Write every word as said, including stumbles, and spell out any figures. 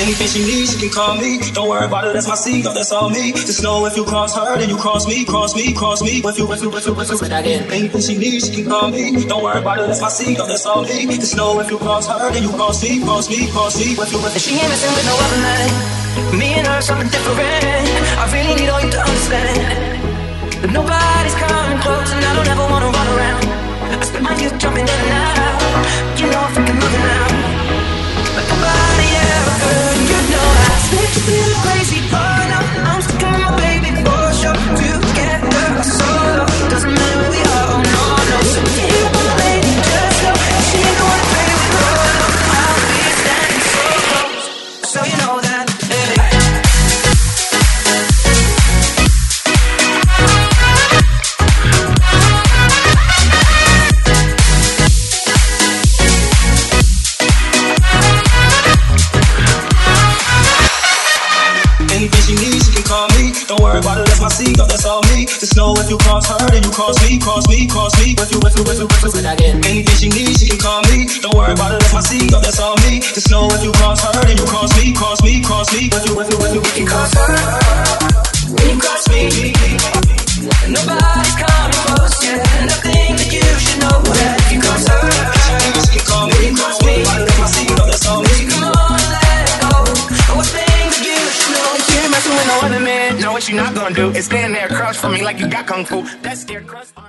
Anything she needs, she can call me. Don't worry about it, that's my seed, no, that's all me. Just know if you cross her, then you cross me, cross me, cross me. If you, if you, if you, if you, if you, anything she needs, she can call me. Don't worry about it, that's my seed, no, that's all me. Just know if you cross her, then you cross me, cross me, cross me. If you, if you, she ain't messing with no other man. Me and her, something different. I really need all you to understand that nobody's coming close, and I don't ever wanna run around. I spend my youth jumping in and out. You know I'm fucking moving now, but nobody ever could. You know I switch to the crazy part. Now I'm stuck on my baby for sure. Together or solo, doesn't matter where we are. Oh no, no. So you want lady, just know she ain't the one to play with. Oh, I'll be standing so close, so you know that. Don't worry about it, that's my seed, no, that's all me. Just know if you cross her, then you cross me, cross me, cross me. If you, if you, if you, if you, anything she needs, she can call me. Don't worry about it, that's my seed, no, that's all me. Just know if you cross her, then you cross me, cross me, cross me. If you, if you, if you, if you cross her, then you cross me. Nobody's coming close, yeah. Nothing that you should know that if you cross her, she can call me, cross me. That's my seed, no, that's all me. Come on, let go. What's things that you should know? With no other man, know what you not gonna do is stand there, crouch for me like you got kung fu. That's their crust.